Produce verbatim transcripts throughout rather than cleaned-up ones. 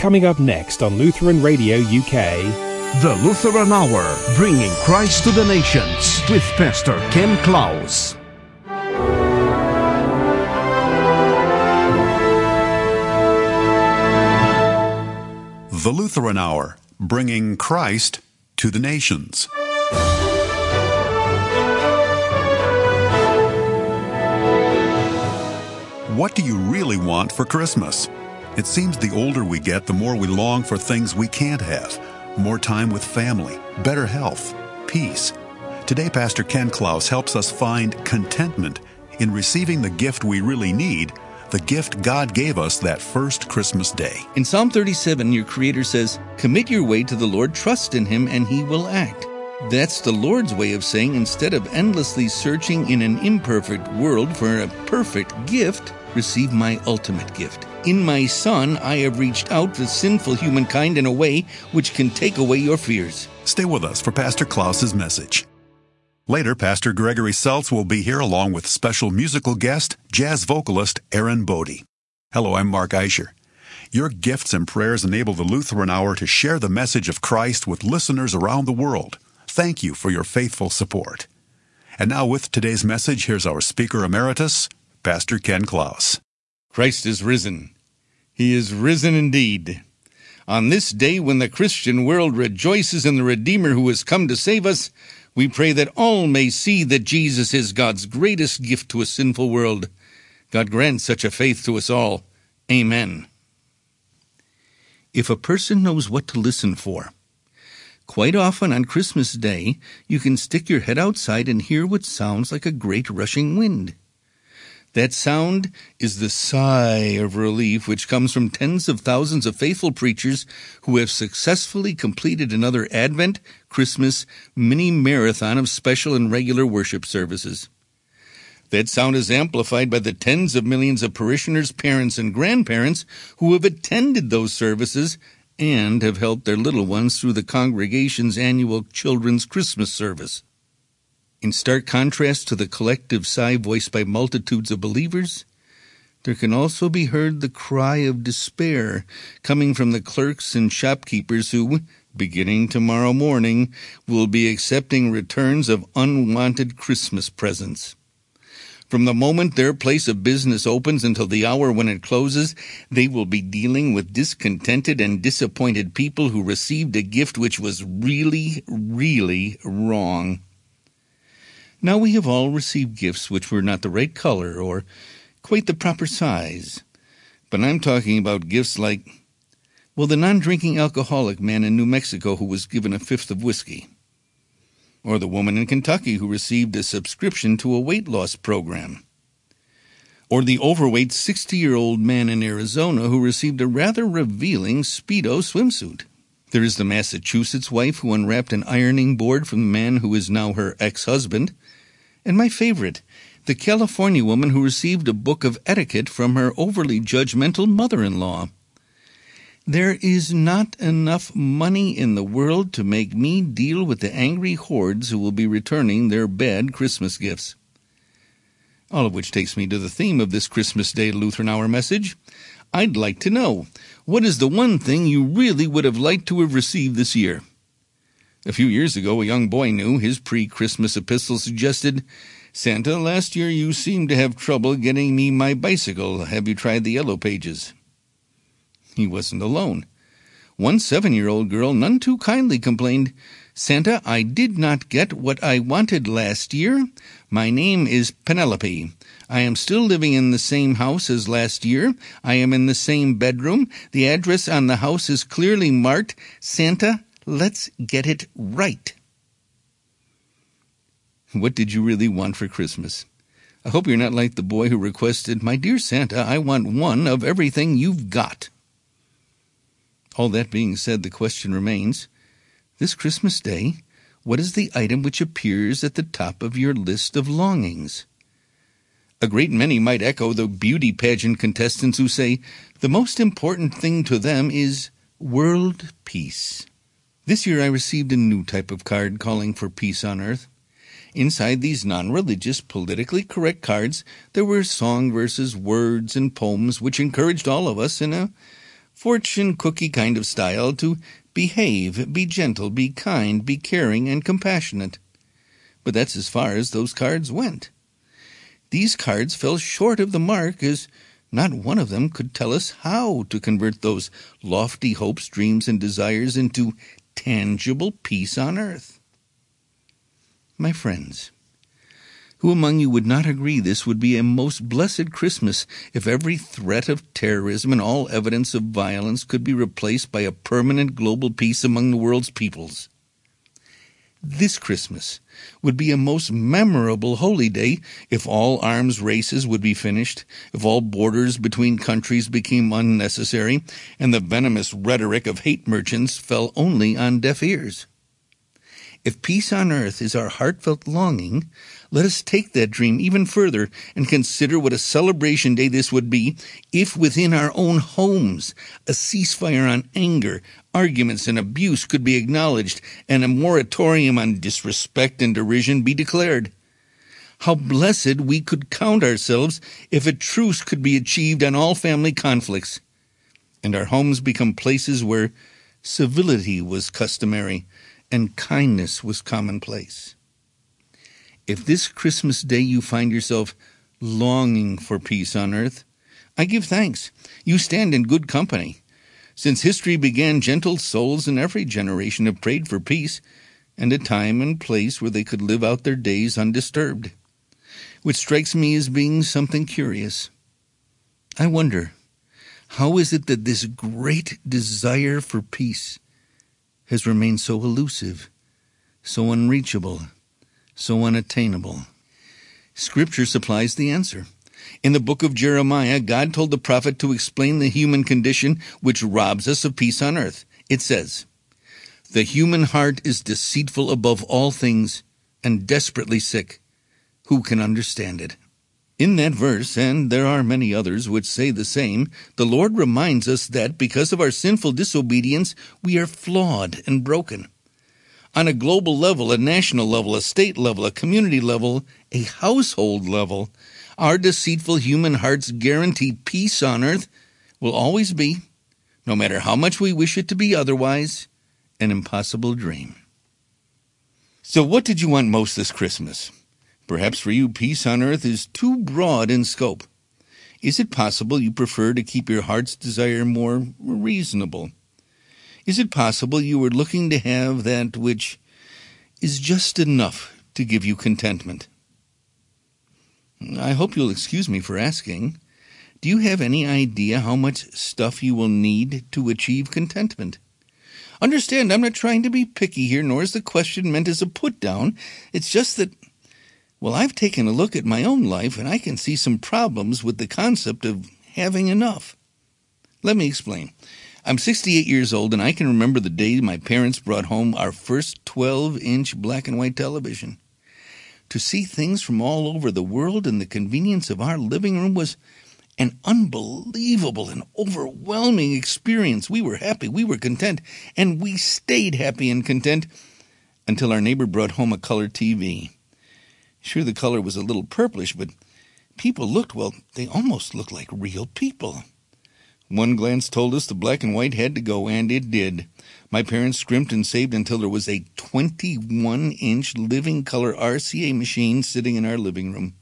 Coming up next on Lutheran Radio U K. The Lutheran Hour, bringing Christ to the nations with Pastor Ken Klaus. The Lutheran Hour, bringing Christ to the nations. What do you really want for Christmas? It seems the older we get, the more we long for things we can't have. More time with family, better health, peace. Today, Pastor Ken Klaus helps us find contentment in receiving the gift we really need, the gift God gave us that first Christmas day. In Psalm thirty-seven, your Creator says, "Commit your way to the Lord, trust in Him, and He will act." That's the Lord's way of saying, instead of endlessly searching in an imperfect world for a perfect gift, receive my ultimate gift. In my Son, I have reached out to sinful humankind in a way which can take away your fears. Stay with us for Pastor Klaus's message. Later, Pastor Gregory Seltz will be here along with special musical guest, jazz vocalist Aaron Bodie. Hello, I'm Mark Eicher. Your gifts and prayers enable the Lutheran Hour to share the message of Christ with listeners around the world. Thank you for your faithful support. And now with today's message, here's our Speaker Emeritus, Pastor Ken Klaus. Christ is risen. He is risen indeed. On this day when the Christian world rejoices in the Redeemer who has come to save us, we pray that all may see that Jesus is God's greatest gift to a sinful world. God grant such a faith to us all. Amen. If a person knows what to listen for, quite often on Christmas Day, you can stick your head outside and hear what sounds like a great rushing wind. That sound is the sigh of relief which comes from tens of thousands of faithful preachers who have successfully completed another Advent, Christmas, mini-marathon of special and regular worship services. That sound is amplified by the tens of millions of parishioners, parents, and grandparents who have attended those services and have helped their little ones through the congregation's annual Children's Christmas service. In stark contrast to the collective sigh voiced by multitudes of believers, there can also be heard the cry of despair coming from the clerks and shopkeepers who, beginning tomorrow morning, will be accepting returns of unwanted Christmas presents. From the moment their place of business opens until the hour when it closes, they will be dealing with discontented and disappointed people who received a gift which was really, really wrong. Now we have all received gifts which were not the right color or quite the proper size. But I'm talking about gifts like, well, the non-drinking alcoholic man in New Mexico who was given a fifth of whiskey. Or the woman in Kentucky who received a subscription to a weight loss program. Or the overweight sixty-year-old man in Arizona who received a rather revealing Speedo swimsuit. There is the Massachusetts wife who unwrapped an ironing board from the man who is now her ex-husband. And my favorite, the California woman who received a book of etiquette from her overly judgmental mother-in-law. There is not enough money in the world to make me deal with the angry hordes who will be returning their bad Christmas gifts. All of which takes me to the theme of this Christmas Day Lutheran Hour message. I'd like to know, what is the one thing you really would have liked to have received this year? A few years ago, a young boy knew. His pre-Christmas epistle suggested, "Santa, last year you seemed to have trouble getting me my bicycle. Have you tried the Yellow Pages?" He wasn't alone. One seven-year-old girl none too kindly complained, "Santa, I did not get what I wanted last year. My name is Penelope. I am still living in the same house as last year. I am in the same bedroom. The address on the house is clearly marked. Santa, let's get it right." What did you really want for Christmas? I hope you're not like the boy who requested, "My dear Santa, I want one of everything you've got." All that being said, the question remains, this Christmas Day, what is the item which appears at the top of your list of longings? A great many might echo the beauty pageant contestants who say the most important thing to them is world peace. This year I received a new type of card calling for peace on earth. Inside these non-religious, politically correct cards, there were song verses, words, and poems which encouraged all of us in a fortune cookie kind of style to behave, be gentle, be kind, be caring, and compassionate. But that's as far as those cards went. These cards fell short of the mark, as not one of them could tell us how to convert those lofty hopes, dreams, and desires into tangible peace on earth. My friends, who among you would not agree this would be a most blessed Christmas if every threat of terrorism and all evidence of violence could be replaced by a permanent global peace among the world's peoples? This Christmas would be a most memorable holy day if all arms races would be finished, if all borders between countries became unnecessary, and the venomous rhetoric of hate merchants fell only on deaf ears. If peace on earth is our heartfelt longing, let us take that dream even further and consider what a celebration day this would be if within our own homes a ceasefire on anger, arguments, and abuse could be acknowledged and a moratorium on disrespect and derision be declared. How blessed we could count ourselves if a truce could be achieved on all family conflicts, and our homes become places where civility was customary and kindness was commonplace. If this Christmas day you find yourself longing for peace on earth, I give thanks. You stand in good company. Since history began, gentle souls in every generation have prayed for peace and a time and place where they could live out their days undisturbed, which strikes me as being something curious. I wonder, how is it that this great desire for peace has remained so elusive, so unreachable, so unattainable? Scripture supplies the answer. In the book of Jeremiah, God told the prophet to explain the human condition which robs us of peace on earth. It says, "The human heart is deceitful above all things and desperately sick. Who can understand it?" In that verse, and there are many others which say the same, the Lord reminds us that because of our sinful disobedience, we are flawed and broken. On a global level, a national level, a state level, a community level, a household level, our deceitful human hearts guarantee peace on earth will always be, no matter how much we wish it to be otherwise, an impossible dream. So what did you want most this Christmas? Perhaps for you, peace on earth is too broad in scope. Is it possible you prefer to keep your heart's desire more reasonable? Is it possible you were looking to have that which is just enough to give you contentment? I hope you'll excuse me for asking. Do you have any idea how much stuff you will need to achieve contentment? Understand, I'm not trying to be picky here, nor is the question meant as a put-down. It's just that, well, I've taken a look at my own life, and I can see some problems with the concept of having enough. Let me explain. I'm sixty-eight years old, and I can remember the day my parents brought home our first twelve-inch black-and-white television. To see things from all over the world in the convenience of our living room was an unbelievable and overwhelming experience. We were happy, we were content, and we stayed happy and content until our neighbor brought home a color T V. Sure, the color was a little purplish, but people looked, well, they almost looked like real people. One glance told us the black and white had to go, and it did. My parents scrimped and saved until there was a twenty-one-inch living color R C A machine sitting in our living room.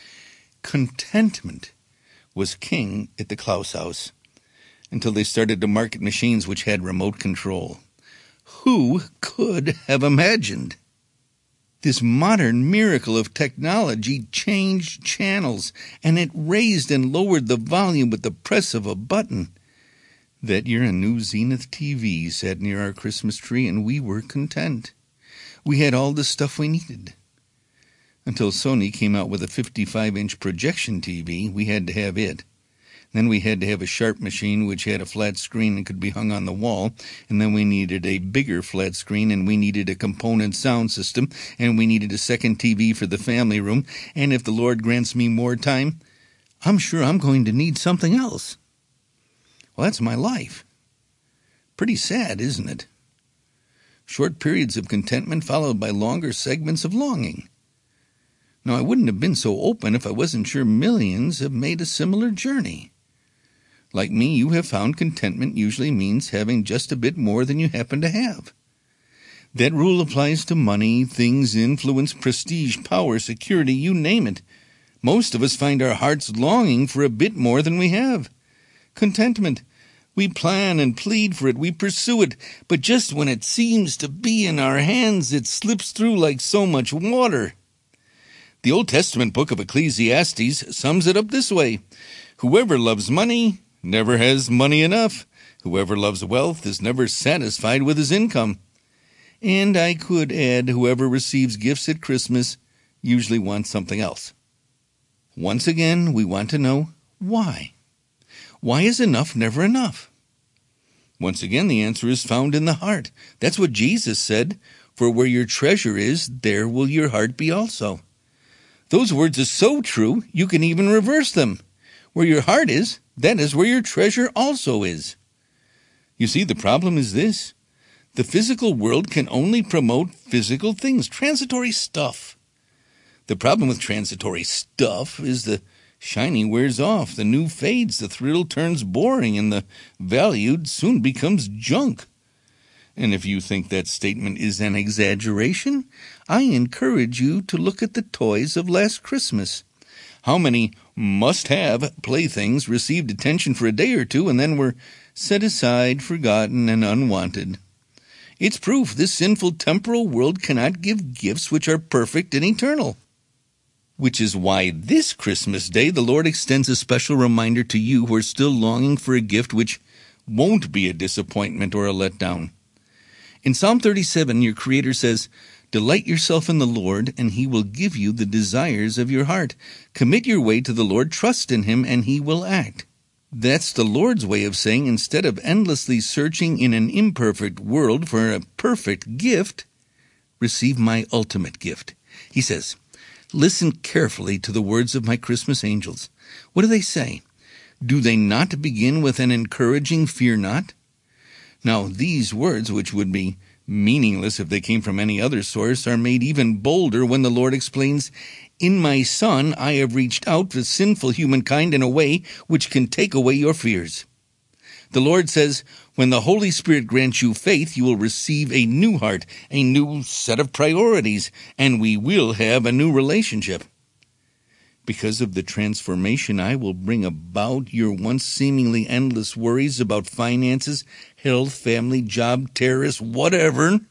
Contentment was king at the Klaus house until they started to market machines which had remote control. Who could have imagined? This modern miracle of technology changed channels, and it raised and lowered the volume with the press of a button. That year, a new Zenith T V sat near our Christmas tree, and we were content. We had all the stuff we needed. Until Sony came out with a fifty-five-inch projection T V, we had to have it. Then we had to have a Sharp machine which had a flat screen and could be hung on the wall. And then we needed a bigger flat screen, and we needed a component sound system, and we needed a second T V for the family room. And if the Lord grants me more time, I'm sure I'm going to need something else. Well, that's my life. Pretty sad, isn't it? Short periods of contentment followed by longer segments of longing. Now, I wouldn't have been so open if I wasn't sure millions have made a similar journey. Like me, you have found contentment usually means having just a bit more than you happen to have. That rule applies to money, things, influence, prestige, power, security, you name it. Most of us find our hearts longing for a bit more than we have. Contentment. We plan and plead for it, we pursue it, but just when it seems to be in our hands, it slips through like so much water. The Old Testament book of Ecclesiastes sums it up this way: whoever loves money never has money enough. Whoever loves wealth is never satisfied with his income. And I could add, whoever receives gifts at Christmas usually wants something else. Once again, we want to know why. Why is enough never enough? Once again, the answer is found in the heart. That's what Jesus said, for where your treasure is, there will your heart be also. Those words are so true, you can even reverse them. Where your heart is, that is where your treasure also is. You see, the problem is this. The physical world can only promote physical things, transitory stuff. The problem with transitory stuff is the shiny wears off, the new fades, the thrill turns boring, and the valued soon becomes junk. And if you think that statement is an exaggeration, I encourage you to look at the toys of last Christmas. How many must-have playthings received attention for a day or two and then were set aside, forgotten, and unwanted? It's proof this sinful temporal world cannot give gifts which are perfect and eternal. Which is why this Christmas Day the Lord extends a special reminder to you who are still longing for a gift which won't be a disappointment or a letdown. In Psalm thirty-seven, your Creator says, "Delight yourself in the Lord, and He will give you the desires of your heart. Commit your way to the Lord, trust in Him, and He will act." That's the Lord's way of saying, instead of endlessly searching in an imperfect world for a perfect gift, receive my ultimate gift. He says, listen carefully to the words of my Christmas angels. What do they say? Do they not begin with an encouraging fear not? Now, these words, which would be meaningless if they came from any other source, are made even bolder when the Lord explains, "In my Son I have reached out to sinful humankind in a way which can take away your fears." The Lord says, when the Holy Spirit grants you faith, you will receive a new heart, a new set of priorities, and we will have a new relationship. Because of the transformation I will bring about, your once seemingly endless worries about finances, health, family, job, terrorists, whatever,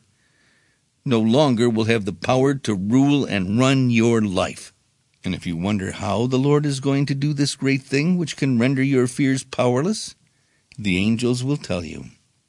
no longer will have the power to rule and run your life. And if you wonder how the Lord is going to do this great thing which can render your fears powerless, the angels will tell you.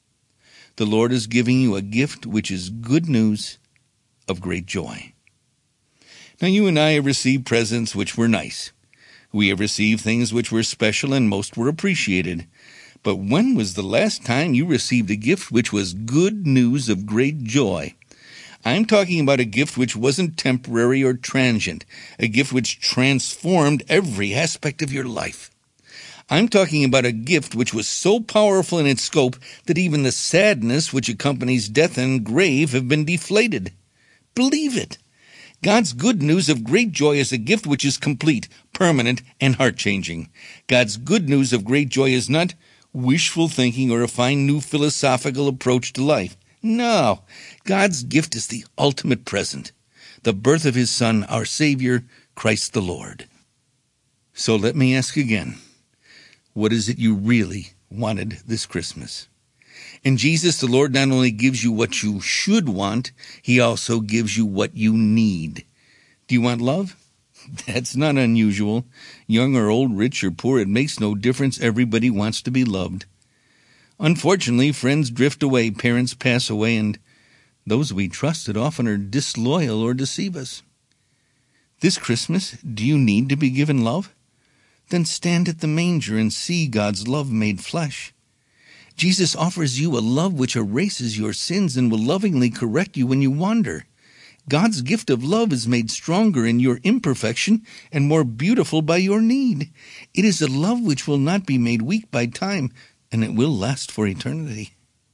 The Lord is giving you a gift which is good news of great joy. Now, you and I have received presents which were nice. We have received things which were special, and most were appreciated. But when was the last time you received a gift which was good news of great joy? I'm talking about a gift which wasn't temporary or transient, a gift which transformed every aspect of your life. I'm talking about a gift which was so powerful in its scope that even the sadness which accompanies death and grave have been deflated. Believe it. God's good news of great joy is a gift which is complete, permanent, and heart-changing. God's good news of great joy is not wishful thinking or a fine new philosophical approach to life. No, God's gift is the ultimate present, the birth of His Son, our Savior, Christ the Lord. So let me ask again, what is it you really wanted this Christmas? In Jesus, the Lord not only gives you what you should want, He also gives you what you need. Do you want love? That's not unusual. Young or old, rich or poor, it makes no difference. Everybody wants to be loved. Unfortunately, friends drift away, parents pass away, and those we trusted often are disloyal or deceive us. This Christmas, do you need to be given love? Then stand at the manger and see God's love made flesh. Jesus offers you a love which erases your sins and will lovingly correct you when you wander. God's gift of love is made stronger in your imperfection and more beautiful by your need. It is a love which will not be made weak by time, and it will last for eternity.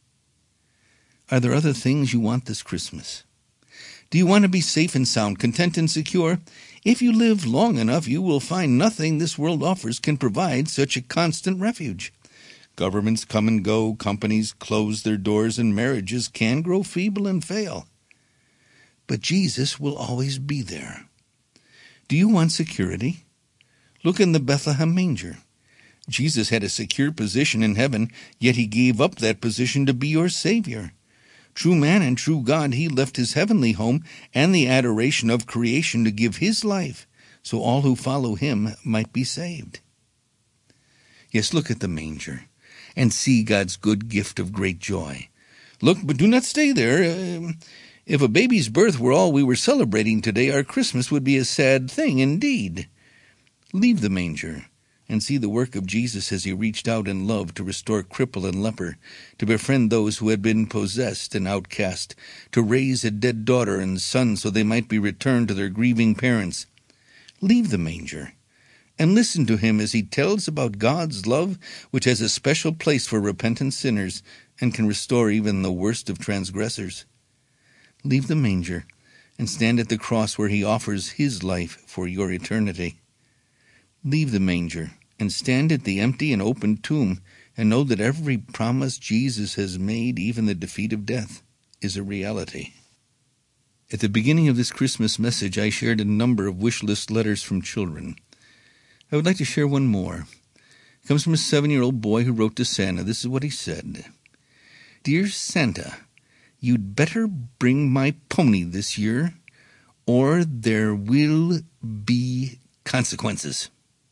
Are there other things you want this Christmas? Do you want to be safe and sound, content and secure? If you live long enough, you will find nothing this world offers can provide such a constant refuge. Governments come and go, companies close their doors, and marriages can grow feeble and fail. But Jesus will always be there. Do you want security? Look in the Bethlehem manger. Jesus had a secure position in heaven, yet he gave up that position to be your Savior. True man and true God, he left his heavenly home and the adoration of creation to give his life, so all who follow him might be saved. Yes, look at the manger and see God's good gift of great joy. Look, but do not stay there. Uh, if a baby's birth were all we were celebrating today, our Christmas would be a sad thing indeed. Leave the manger and see the work of Jesus as he reached out in love to restore cripple and leper, to befriend those who had been possessed and outcast, to raise a dead daughter and son so they might be returned to their grieving parents. Leave the manger and listen to him as he tells about God's love, which has a special place for repentant sinners and can restore even the worst of transgressors. Leave the manger and stand at the cross where he offers his life for your eternity. Leave the manger and stand at the empty and open tomb and know that every promise Jesus has made, even the defeat of death, is a reality. At the beginning of this Christmas message, I shared a number of wish list letters from children. I would like to share one more. It comes from a seven-year-old boy who wrote to Santa. This is what he said. Dear Santa, you'd better bring my pony this year, or there will be consequences.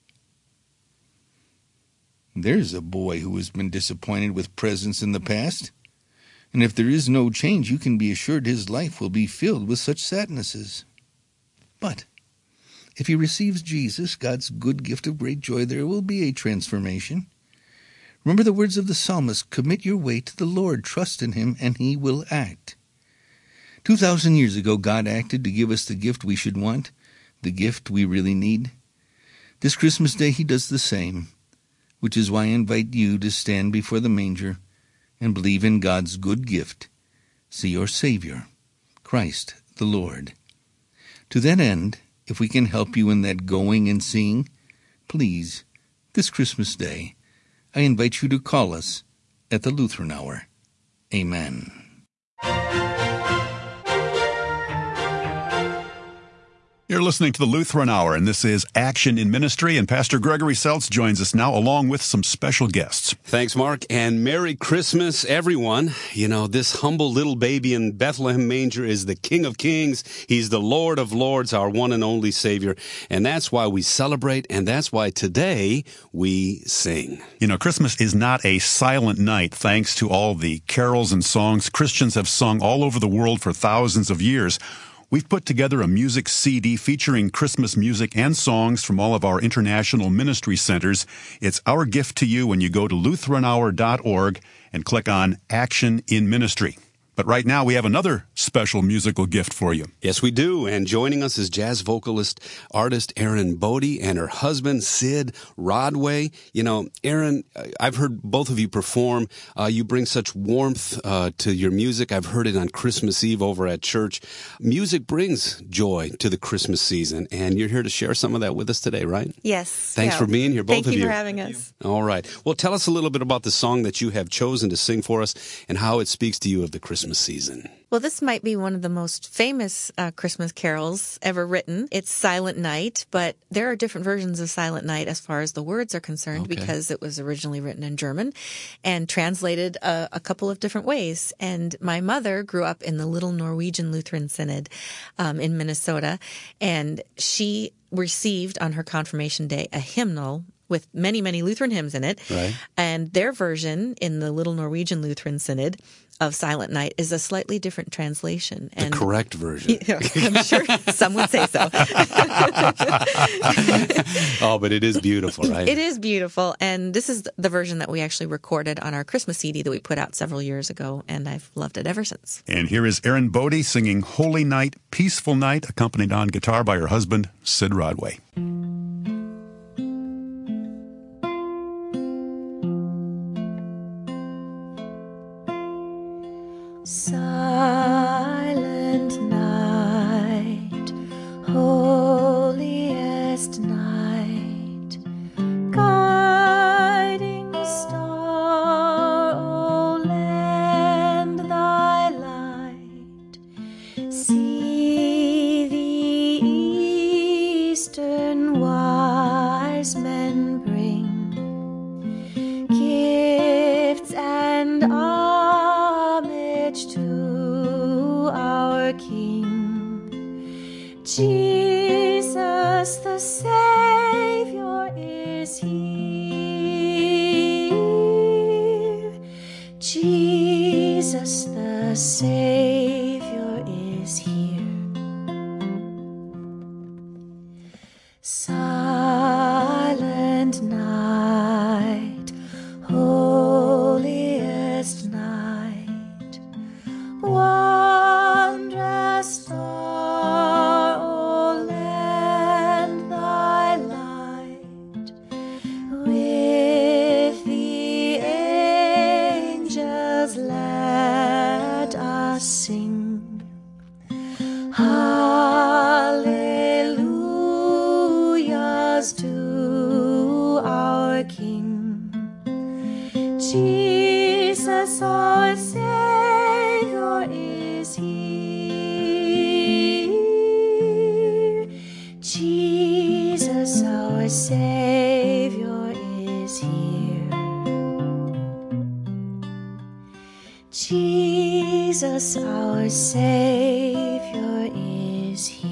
There's a boy who has been disappointed with presents in the past. And if there is no change, you can be assured his life will be filled with such sadnesses. But if he receives Jesus, God's good gift of great joy, there will be a transformation. Remember the words of the psalmist, commit your way to the Lord, trust in him, and he will act. Two thousand years ago, God acted to give us the gift we should want, the gift we really need. This Christmas Day, he does the same, which is why I invite you to stand before the manger and believe in God's good gift. See your Savior, Christ the Lord. To that end, if we can help you in that going and seeing, please, this Christmas Day, I invite you to call us at the Lutheran Hour. Amen. You're listening to the Lutheran Hour, and this is Action in Ministry, and Pastor Gregory Seltz joins us now along with some special guests. Thanks, Mark, and Merry Christmas, everyone. You know, this humble little baby in Bethlehem manger is the King of Kings. He's the Lord of Lords, our one and only Savior, and that's why we celebrate, and that's why today we sing. You know, Christmas is not a silent night, thanks to all the carols and songs Christians have sung all over the world for thousands of years. We've put together a music C D featuring Christmas music and songs from all of our international ministry centers. It's our gift to you when you go to Lutheran Hour dot org and click on Action in Ministry. But right now, we have another special musical gift for you. Yes, we do. And joining us is jazz vocalist, artist Erin Bodie and her husband, Sid Rodway. You know, Erin, I've heard both of you perform. Uh, you bring such warmth uh, to your music. I've heard it on Christmas Eve over at church. Music brings joy to the Christmas season, and you're here to share some of that with us today, right? Yes. Thanks yeah. for being here, both Thank of you. Thank you for having us. All right. Well, tell us a little bit about the song that you have chosen to sing for us and how it speaks to you of the Christmas season. Well, this might be one of the most famous uh, Christmas carols ever written. It's Silent Night, but there are different versions of Silent Night as far as the words are concerned, okay, because it was originally written in German and translated a, a couple of different ways. And my mother grew up in the Little Norwegian Lutheran Synod um, in Minnesota, and she received on her confirmation day a hymnal with many, many Lutheran hymns in it. Right. And their version in the Little Norwegian Lutheran Synod of Silent Night is a slightly different translation. The and, correct version. You know, I'm sure some would say so. Oh, but it is beautiful, right? It is beautiful. And this is the version that we actually recorded on our Christmas C D that we put out several years ago, and I've loved it ever since. And here is Erin Bodie singing Holy Night, Peaceful Night, accompanied on guitar by her husband, Sid Rodway. Silent night, holiest night, guiding star Jesus the Savior is here. Silent night, holiest night, wondrous star, O lend thy light. With the angels let us sing, hallelujahs to our King. Jesus our Savior is here. Jesus our Savior is here. Jesus our Savior is here.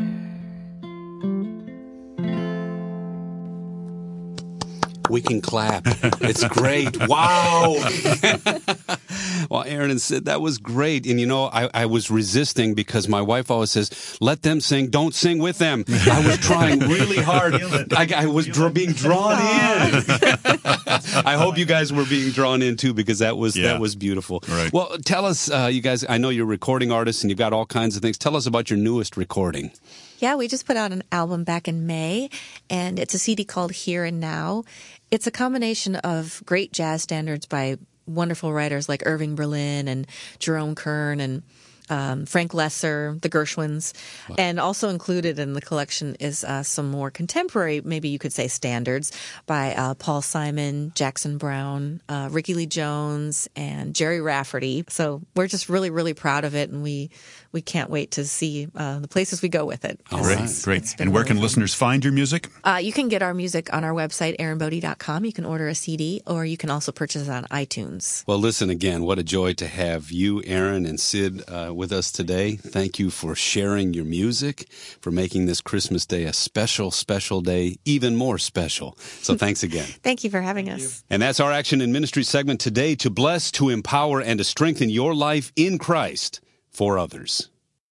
We can clap. It's great. Wow. Well, Aaron and Sid, that was great. And, you know, I, I was resisting because my wife always says, let them sing, don't sing with them. I was trying really hard. I, I was dr- being drawn in. I hope you guys were being drawn in, too, because that was yeah. that was beautiful. Right. Well, tell us, uh, you guys, I know you're recording artists and you've got all kinds of things. Tell us about your newest recording. Yeah, we just put out an album back in May, and it's a C D called Here and Now. It's a combination of great jazz standards by wonderful writers like Irving Berlin and Jerome Kern and um, Frank Lesser, the Gershwins. Wow. And also included in the collection is uh, some more contemporary, maybe you could say standards, by uh, Paul Simon, Jackson Browne, uh, Ricky Lee Jones, and Jerry Rafferty. So we're just really, really proud of it, and we we can't wait to see uh, the places we go with it. All right, it's, great. It's and where can fun. listeners find your music? Uh, you can get our music on our website, aaron bodie dot com. You can order a C D, or you can also purchase it on iTunes. Well, listen, again, what a joy to have you, Aaron, and Sid uh, with us today. Thank you for sharing your music, for making this Christmas Day a special, special day, even more special. So thanks again. Thank you for having us. And that's our Action and Ministry segment today, to bless, to empower, and to strengthen your life in Christ for others.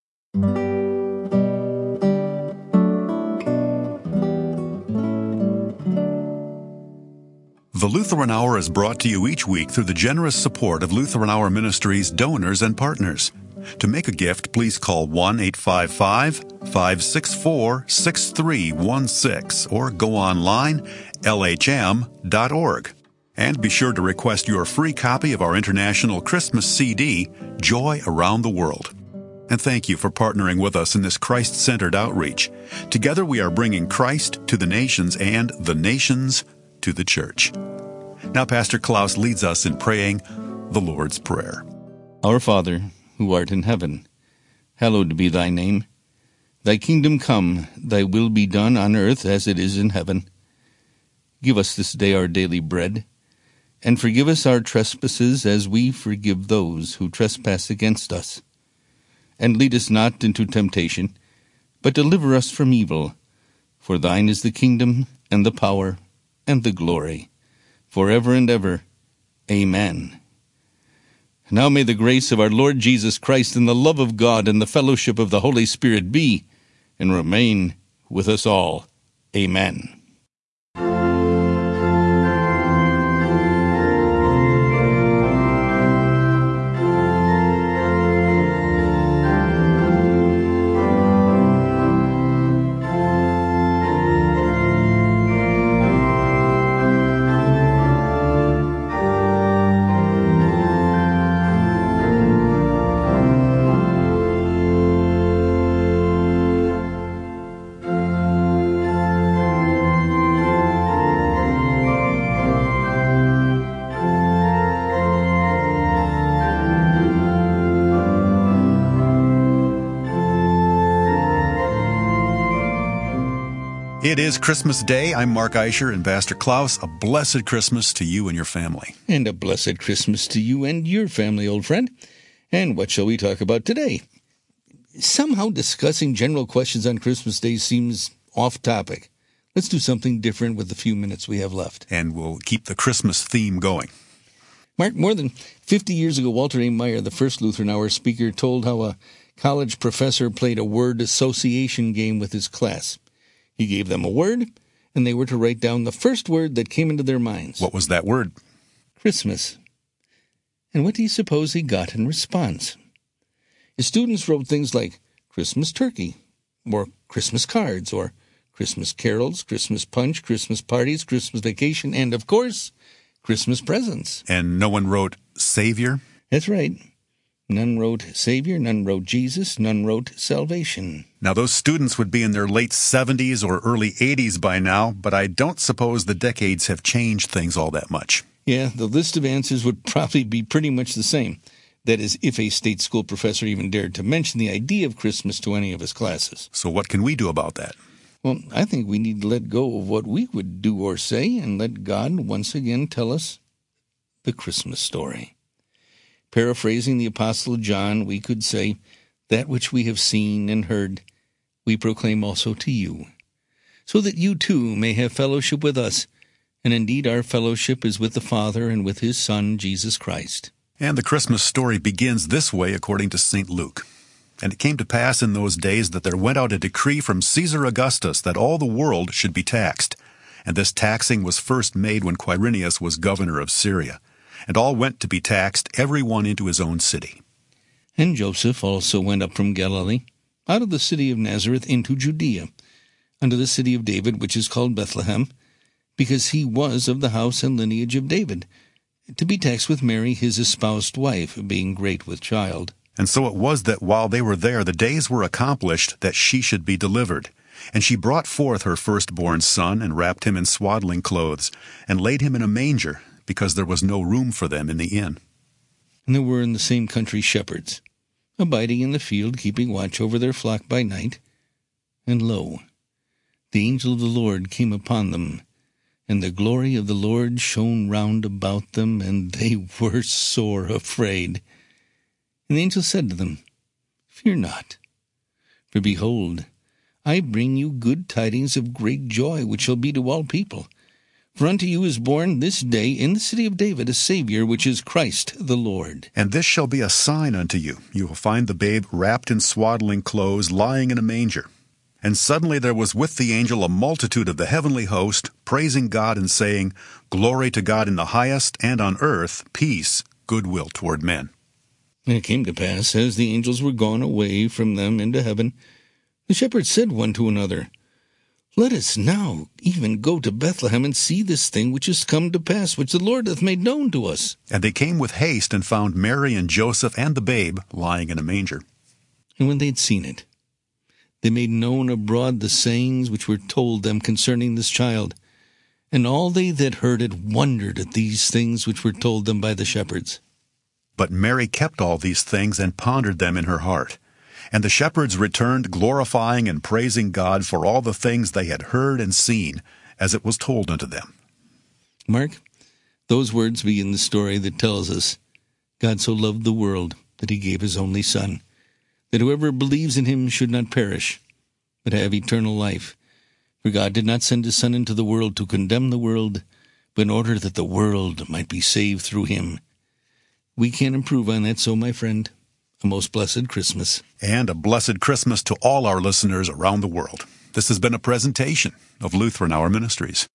The Lutheran Hour is brought to you each week through the generous support of Lutheran Hour Ministries donors and partners. To make a gift, please call one eight five five, five six four, six three one six or go online, L H M dot org. And be sure to request your free copy of our international Christmas C D, Joy Around the World. And thank you for partnering with us in this Christ-centered outreach. Together we are bringing Christ to the nations and the nations to the church. Now Pastor Klaus leads us in praying the Lord's Prayer. Our Father, who art in heaven, hallowed be thy name. Thy kingdom come, thy will be done on earth as it is in heaven. Give us this day our daily bread, and forgive us our trespasses as we forgive those who trespass against us. And lead us not into temptation, but deliver us from evil. For thine is the kingdom, and the power, and the glory, forever and ever. Amen. Now may the grace of our Lord Jesus Christ, and the love of God, and the fellowship of the Holy Spirit be and remain with us all. Amen. It is Christmas Day. I'm Mark Eicher and Pastor Klaus. A blessed Christmas to you and your family. And a blessed Christmas to you and your family, old friend. And what shall we talk about today? Somehow discussing general questions on Christmas Day seems off topic. Let's do something different with the few minutes we have left. And we'll keep the Christmas theme going. Mark, more than fifty years ago, Walter A. Meyer, the first Lutheran Hour speaker, told how a college professor played a word association game with his class. He gave them a word, and they were to write down the first word that came into their minds. What was that word? Christmas. And what do you suppose he got in response? His students wrote things like Christmas turkey, or Christmas cards, or Christmas carols, Christmas punch, Christmas parties, Christmas vacation, and, of course, Christmas presents. And no one wrote Savior? That's right. None wrote Savior, none wrote Jesus, none wrote salvation. Now, those students would be in their late seventies or early eighties by now, but I don't suppose the decades have changed things all that much. Yeah, the list of answers would probably be pretty much the same. That is, if a state school professor even dared to mention the idea of Christmas to any of his classes. So what can we do about that? Well, I think we need to let go of what we would do or say and let God once again tell us the Christmas story. Paraphrasing the Apostle John, we could say, that which we have seen and heard, we proclaim also to you, so that you too may have fellowship with us, and indeed our fellowship is with the Father and with his Son, Jesus Christ. And the Christmas story begins this way according to Saint Luke. And it came to pass in those days that there went out a decree from Caesar Augustus that all the world should be taxed. And this taxing was first made when Quirinius was governor of Syria. And all went to be taxed, every one into his own city. And Joseph also went up from Galilee, out of the city of Nazareth into Judea, unto the city of David, which is called Bethlehem, because he was of the house and lineage of David, to be taxed with Mary his espoused wife, being great with child. And so it was that while they were there, the days were accomplished that she should be delivered. And she brought forth her firstborn son, and wrapped him in swaddling clothes, and laid him in a manger, because there was no room for them in the inn. And there were in the same country shepherds, abiding in the field, keeping watch over their flock by night. And lo, the angel of the Lord came upon them, and the glory of the Lord shone round about them, and they were sore afraid. And the angel said to them, Fear not, for behold, I bring you good tidings of great joy, which shall be to all people. For unto you is born this day in the city of David a Savior, which is Christ the Lord. And this shall be a sign unto you. You will find the babe wrapped in swaddling clothes, lying in a manger. And suddenly there was with the angel a multitude of the heavenly host, praising God and saying, Glory to God in the highest, and on earth peace, goodwill toward men. And it came to pass, as the angels were gone away from them into heaven, the shepherds said one to another, Let us now even go to Bethlehem, and see this thing which is come to pass, which the Lord hath made known to us. And they came with haste, and found Mary and Joseph and the babe lying in a manger. And when they had seen it, they made known abroad the sayings which were told them concerning this child. And all they that heard it wondered at these things which were told them by the shepherds. But Mary kept all these things, and pondered them in her heart. And the shepherds returned, glorifying and praising God for all the things they had heard and seen, as it was told unto them. Mark, those words begin the story that tells us, God so loved the world that he gave his only Son, that whoever believes in him should not perish, but have eternal life. For God did not send his Son into the world to condemn the world, but in order that the world might be saved through him. We can't improve on that, so my friend, a most blessed Christmas. And a blessed Christmas to all our listeners around the world. This has been a presentation of Lutheran Hour Ministries.